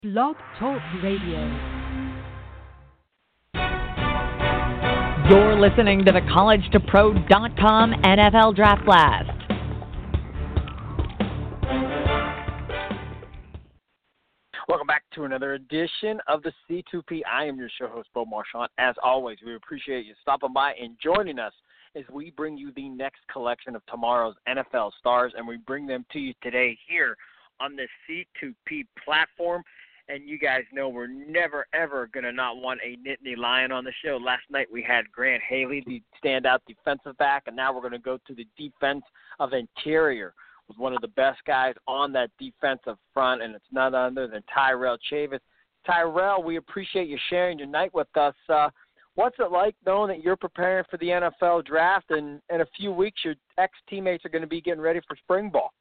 Blog Talk Radio. You're listening to the CollegeToPro.com NFL Draft Blast. Welcome back to another edition of the C2P. I am your show host, Bo Marchant. As always, we appreciate you stopping by and joining us as we bring you the next collection of tomorrow's NFL stars, and we bring them to you today here on the C2P platform. And you guys know we're never, ever going to not want a Nittany Lion on the show. Last night we had Grant Haley, the standout defensive back, and now we're going to go to the defense of interior with one of the best guys on that defensive front, and it's none other than Tyrell Chavis. Tyrell, we appreciate you sharing your night with us. What's it like knowing that you're preparing for the NFL draft, and in a few weeks your ex-teammates are going to be getting ready for spring ball?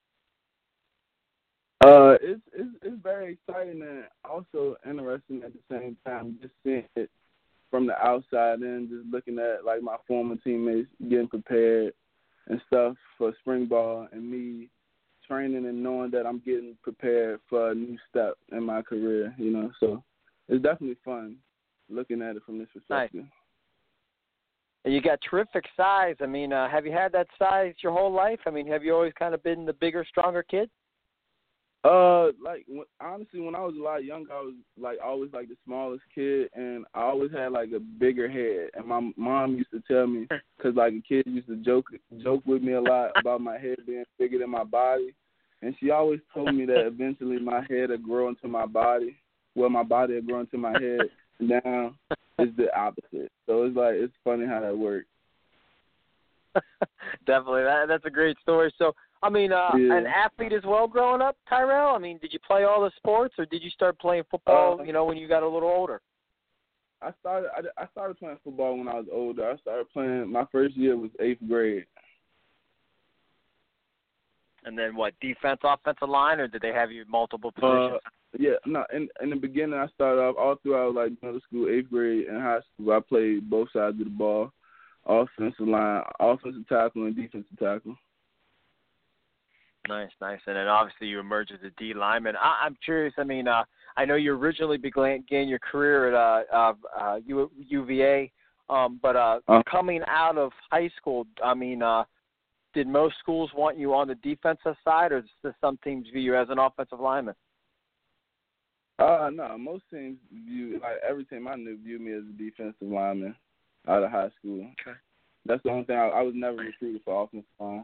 It's very exciting and also interesting at the same time, just seeing it from the outside and just looking at like my former teammates getting prepared and stuff for spring ball, and me training and knowing that I'm getting prepared for a new step in my career, you know. So it's definitely fun looking at it from this perspective. Nice. And you got terrific size. I mean, have you had that size your whole life? I mean, have you always kind of been the bigger, stronger kid? Honestly, when I was a lot younger, I was like always like the smallest kid, and I always had like a bigger head. And my mom used to tell me, because like a kid used to joke with me a lot about my head being bigger than my body, and she always told me that eventually my head would grow into my body, well, my body would grow into my head. Now it's the opposite. So it's like it's funny how that works. Definitely, that's a great story. So. I mean, an athlete as well growing up, Tyrell? I mean, did you play all the sports, or did you start playing football, when you got a little older? I started playing football when I was older. I started playing, my first year was 8th grade. And then what, defense, offensive line, or did they have you multiple positions? In the beginning, I started off all throughout, like, middle school, 8th grade, and high school. I played both sides of the ball, offensive line, offensive tackle, and defensive tackle. Nice. And then obviously you emerged as a D lineman. I'm curious, I mean, I know you originally began your career at UVA, but coming out of high school, I mean, did most schools want you on the defensive side, or does some teams view you as an offensive lineman? No, most teams every team I knew viewed me as a defensive lineman out of high school. Okay. That's the only thing. I was never recruited for offensive line.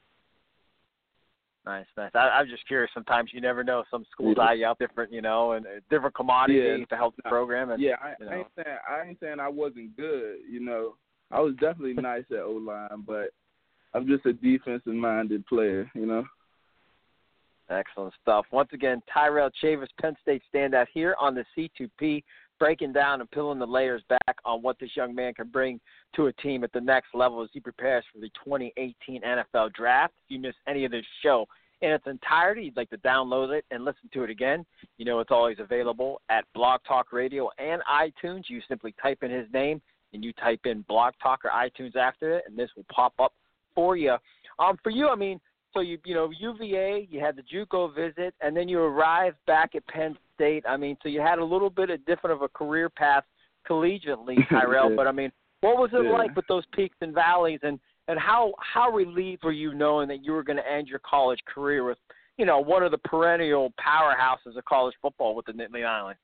Nice. I'm just curious. Sometimes you never know. Some schools eye you out different, and different commodities to help the program. And, I ain't saying I wasn't good. I was definitely nice at O-line, but I'm just a defensive-minded player. Excellent stuff. Once again, Tyrell Chavis, Penn State standout here on the C2P, breaking down and peeling the layers back on what this young man can bring to a team at the next level as he prepares for the 2018 NFL Draft. If you miss any of this show in its entirety, you'd like to download it and listen to it again, it's always available at Blog Talk Radio and iTunes. You simply type in his name and you type in Blog Talk or iTunes after it, and this will pop up for you. For you, I mean, so UVA, you had the JUCO visit, and then you arrived back at Penn State. I mean, so you had a little bit of different of a career path collegiately, Tyrell. But I mean, what was it like with those peaks and valleys, and how relieved were you knowing that you were going to end your college career with, one of the perennial powerhouses of college football with the Nittany Lions?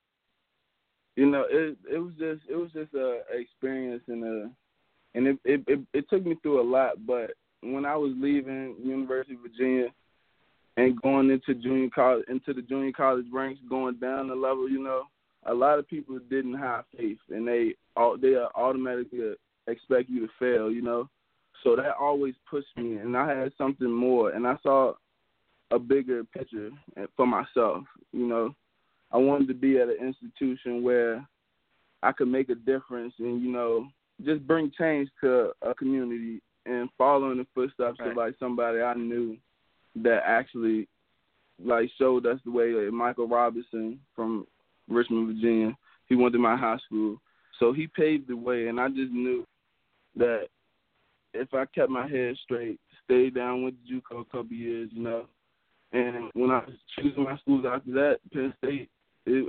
It was just a experience, and it took me through a lot, but when I was leaving University of Virginia and going into the junior college ranks, going down the level, a lot of people didn't have faith, and they automatically expect you to fail, So that always pushed me, and I had something more, and I saw a bigger picture for myself, I wanted to be at an institution where I could make a difference and, just bring change to a community and follow in the footsteps of, like, somebody I knew that actually, like, showed us the way, like Michael Robinson from Richmond, Virginia. He went to my high school. So he paved the way, and I just knew that if I kept my head straight, stayed down with JUCO a couple years, and when I was choosing my schools after that, Penn State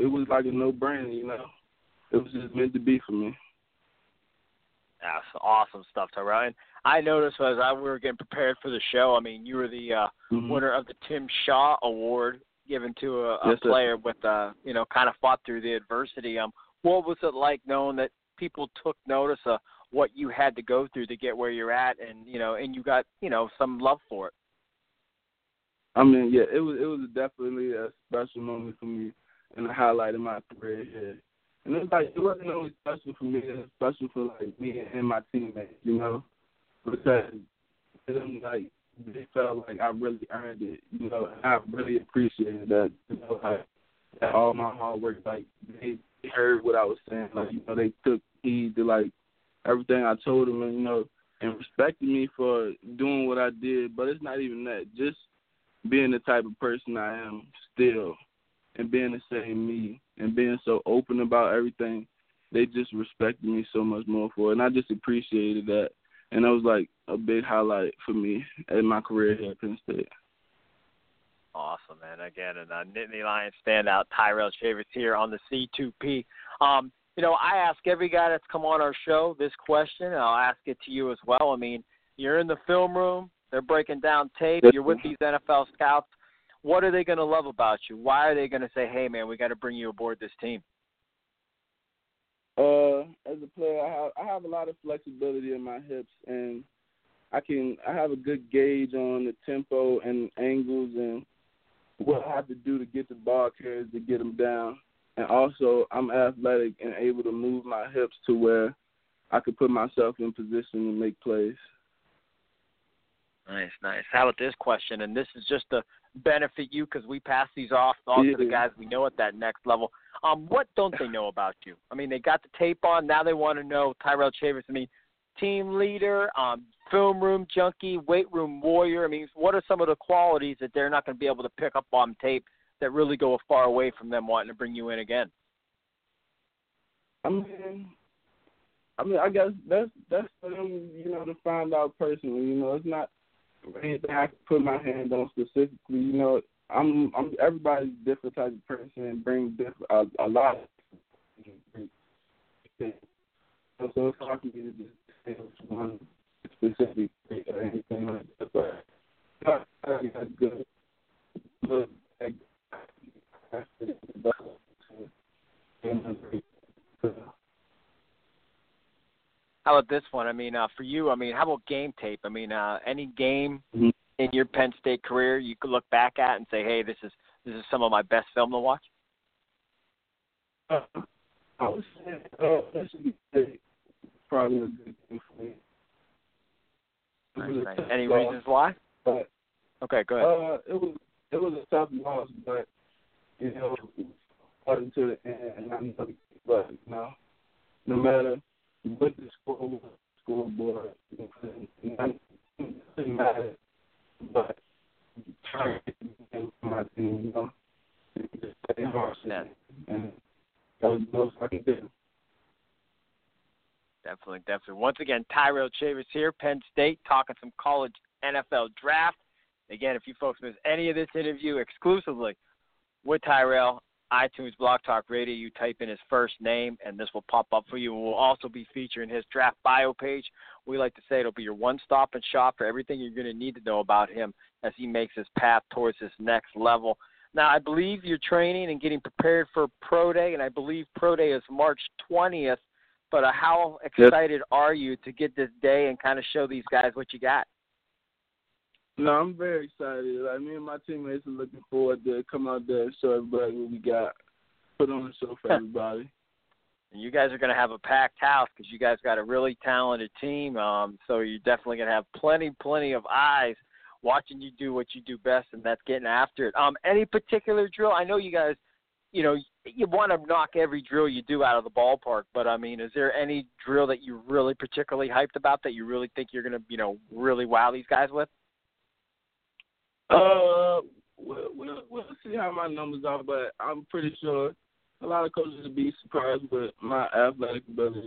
it was like a no-brainer, you know. It was just meant to be for me. That's awesome stuff, Tyrell. And I noticed as we were getting prepared for the show, I mean, you were the winner of the Tim Shaw Award given to a player with, you know, kind of fought through the adversity. What was it like knowing that people took notice of what you had to go through to get where you're at, and you know, and you got, you know, some love for it? I mean, yeah, it was definitely a special moment for me and a highlight in my career here. And it was like, it wasn't only special for me, it was special for like me and my teammates, you know, because like they felt like I really earned it, you know, and I really appreciated that, you know, like that all my hard work, like they heard what I was saying, like, you know, they took heed to like everything I told them, and you know, and respected me for doing what I did. But it's not even that, just being the type of person I am still, and being the same me, and being so open about everything, they just respected me so much more for it, and I just appreciated that. And that was like a big highlight for me in my career here at Penn State. Awesome, man. Again, and Nittany Lions standout Tyrell Chavous here on the C2P. You know, I ask every guy that's come on our show this question, and I'll ask it to you as well. I mean, you're in the film room, they're breaking down tape, you're with these NFL scouts. What are they going to love about you? Why are they going to say, hey, man, we got to bring you aboard this team? As a player, I have a lot of flexibility in my hips, and I have a good gauge on the tempo and angles and what I have to do to get the ball carriers to get them down. And also, I'm athletic and able to move my hips to where I could put myself in position to make plays. Nice, nice. How about this question? And this is just to benefit you because we pass these off to the guys we know at that next level. What don't they know about you? I mean, they got the tape on. Now they want to know Tyrell Chavous. I mean, team leader, film room junkie, weight room warrior. I mean, what are some of the qualities that they're not going to be able to pick up on tape that really go far away from them wanting to bring you in again? I mean, I guess that's for them, you know, to find out personally. You know, it's not anything I can put my hand on specifically. You know, I'm everybody's different type of person and brings a lot of things. So it's hard for me to just say one specific thing or anything like that. But I think that's good. But how about this one? I mean, for you, I mean, how about game tape? I mean, any game in your Penn State career you could look back at and say, hey, this is some of my best film to watch? I would say that should be probably a good thing for me. Nice. Any reasons why? But, okay, go ahead. It was a tough loss, but you know, starting to the end, and I know, but you know, no matter what the scoreboard, it doesn't matter. But trying to get for my team, you know, just stay hard, and that was the most I could do. Definitely. Once again, Tyrell Chavous here, Penn State, talking some college NFL draft. Again, if you folks miss any of this interview exclusively with Tyrell, iTunes, Blog Talk Radio, you type in his first name, and this will pop up for you. And we'll also be featuring his draft bio page. We like to say it'll be your one-stop and shop for everything you're going to need to know about him as he makes his path towards this next level. Now, I believe you're training and getting prepared for Pro Day, and I believe Pro Day is March 20th. But how excited are you to get this day and kind of show these guys what you got? No, I'm very excited. Like, me and my teammates are looking forward to come out there and show everybody what we got, put on a show for everybody. And you guys are going to have a packed house because you guys got a really talented team. So you're definitely going to have plenty of eyes watching you do what you do best, and that's getting after it. Any particular drill? I know you guys, you know, you want to knock every drill you do out of the ballpark, but, I mean, is there any drill that you're really particularly hyped about that you really think you're going to, you know, really wow these guys with? We'll see how my numbers are, but I'm pretty sure a lot of coaches will be surprised with my athletic ability.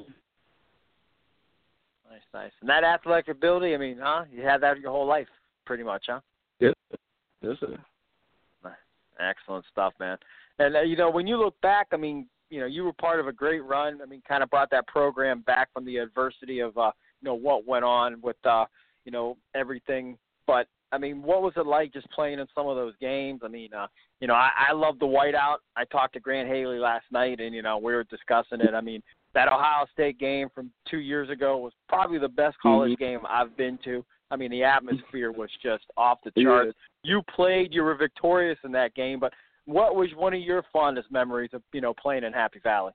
Nice. And that athletic ability, I mean, you had that your whole life pretty much, huh? Yes, sir. Excellent stuff, man. And, when you look back, I mean, you were part of a great run. I mean, kind of brought that program back from the adversity of, what went on with, everything. But, I mean, what was it like just playing in some of those games? I mean, I love the whiteout. I talked to Grant Haley last night, and, we were discussing it. I mean, that Ohio State game from 2 years ago was probably the best college game I've been to. I mean, the atmosphere was just off the charts. You played, you were victorious in that game, but what was one of your fondest memories of, playing in Happy Valley?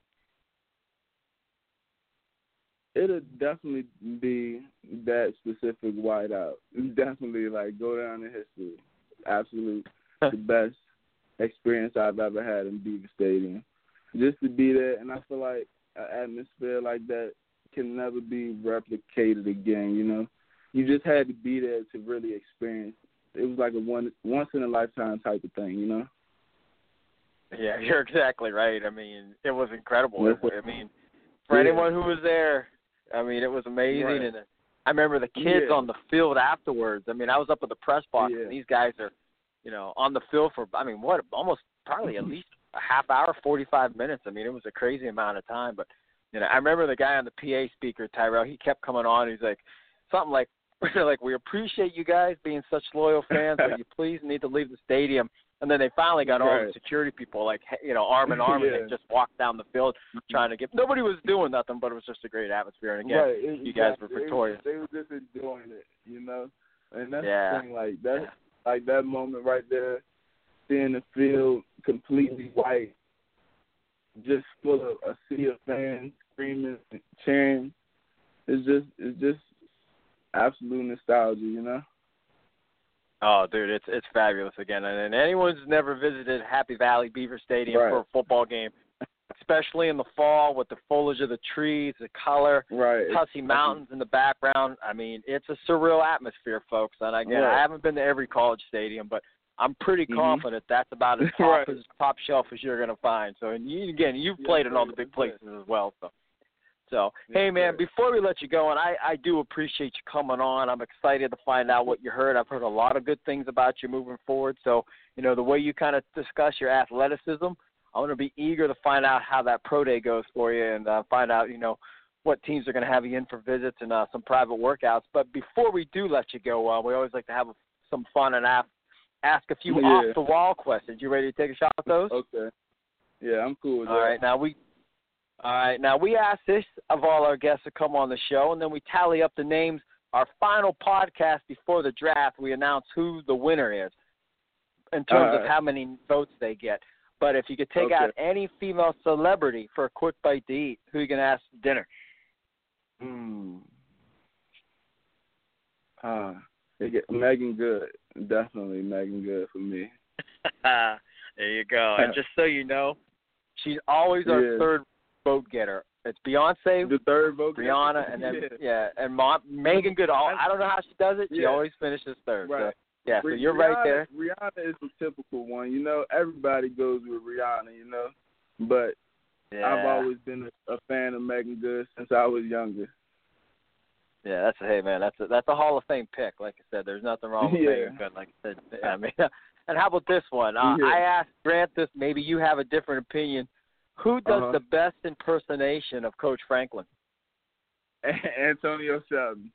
It'll definitely be that specific whiteout. Definitely, go down in history. Absolutely the best experience I've ever had in Beaver Stadium. Just to be there, and I feel like an atmosphere like that can never be replicated again, You just had to be there to really experience. It was like a once-in-a-lifetime type of thing, Yeah, you're exactly right. I mean, it was incredible. I mean, for anyone who was there, I mean, it was amazing. Right. And I remember the kids on the field afterwards. I mean, I was up at the press box, and these guys are, on the field for, I mean, almost probably at least a half hour, 45 minutes. I mean, it was a crazy amount of time. But, I remember the guy on the PA speaker, Tyrell, he kept coming on. He's like, something like, we appreciate you guys being such loyal fans, but you please need to leave the stadium. And then they finally got all the security people, arm in arm, and they just walked down the field trying to get – nobody was doing nothing, but it was just a great atmosphere. And, again, you guys were victorious. They were just enjoying it, And that's the thing, that moment right there, seeing the field completely white, just full of a sea of fans screaming and cheering. It's just absolute nostalgia, Oh, dude, it's fabulous again. And anyone who's never visited Happy Valley Beaver Stadium for a football game, especially in the fall with the foliage of the trees, the color, Tussey Mountains in the background, I mean, it's a surreal atmosphere, folks. And, again, I haven't been to every college stadium, but I'm pretty confident that's about as top shelf as you're going to find. So, and you've played in all the big places as well, So, hey, man, before we let you go, and I do appreciate you coming on. I'm excited to find out what you heard. I've heard a lot of good things about you moving forward. So, the way you kind of discuss your athleticism, I'm going to be eager to find out how that pro day goes for you and find out, what teams are going to have you in for visits and some private workouts. But before we do let you go, we always like to have some fun and ask a few off-the-wall questions. You ready to take a shot at those? Okay. Yeah, I'm cool with that. All right, now we ask this of all our guests to come on the show, and then we tally up the names. Our final podcast before the draft, we announce who the winner is in terms of how many votes they get. But if you could take out any female celebrity for a quick bite to eat, who are you going to ask for dinner? Megan Good. Definitely Megan Good for me. There you go. And just so you know, she's always our third vote getter. It's Beyonce, the third vote Rihanna, and then and Megan Good. I don't know how she does it. She always finishes third. Right. So, so you're right there. Rihanna is the typical one. Everybody goes with Rihanna. But I've always been a fan of Megan Good since I was younger. Yeah, that's a Hall of Fame pick. Like I said, there's nothing wrong with Megan Good. Like I said, I mean, and how about this one? I asked Grant this. Maybe you have a different opinion. Who does the best impersonation of Coach Franklin? Antonio Shelton.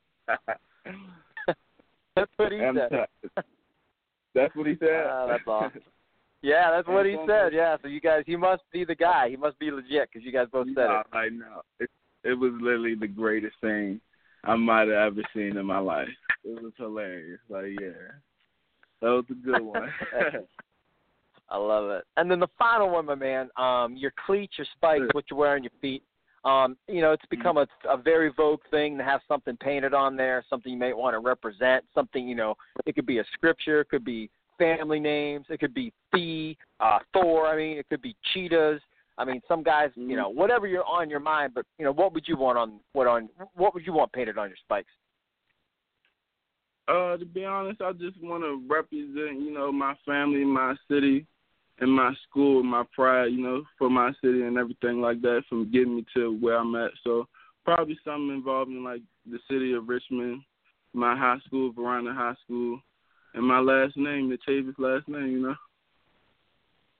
That's what he said. That's what he said? That's awesome. Yeah, that's what he said. Yeah, so you guys, he must be the guy. He must be legit because you guys both said it. I know. It was literally the greatest thing I might have ever seen in my life. It was hilarious. That was a good one. I love it. And then the final one, my man, your cleats, your spikes, what you wear on your feet. It's become a very vogue thing to have something painted on there, something you may want to represent, something, it could be a scripture, it could be family names, it could be Thor, it could be cheetahs. Some guys, whatever you're on your mind, but, what would you want painted on your spikes? To be honest, I just want to represent, my family, my city, and my school, my pride, for my city and everything like that, from getting me to where I'm at. So probably something involving, the city of Richmond, my high school, Verona High School, and my last name, the Chavis last name,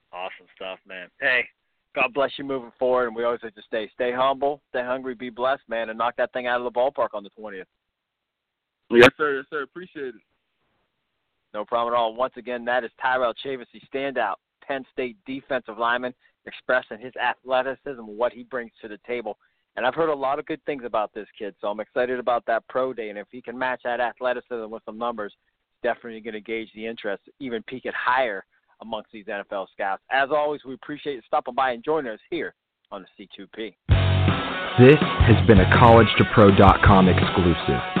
Awesome stuff, man. Hey, God bless you moving forward, and we always like to stay humble, stay hungry, be blessed, man, and knock that thing out of the ballpark on the 20th. Yes, sir. Yes, sir. Appreciate it. No problem at all. Once again, that is Tyrell Chavis, the standout Penn State defensive lineman, expressing his athleticism, what he brings to the table. And I've heard a lot of good things about this kid, so I'm excited about that pro day. And if he can match that athleticism with some numbers, definitely going to gauge the interest, even peak it higher amongst these NFL scouts. As always, we appreciate you stopping by and joining us here on the C2P. This has been a collegetopro.com exclusive.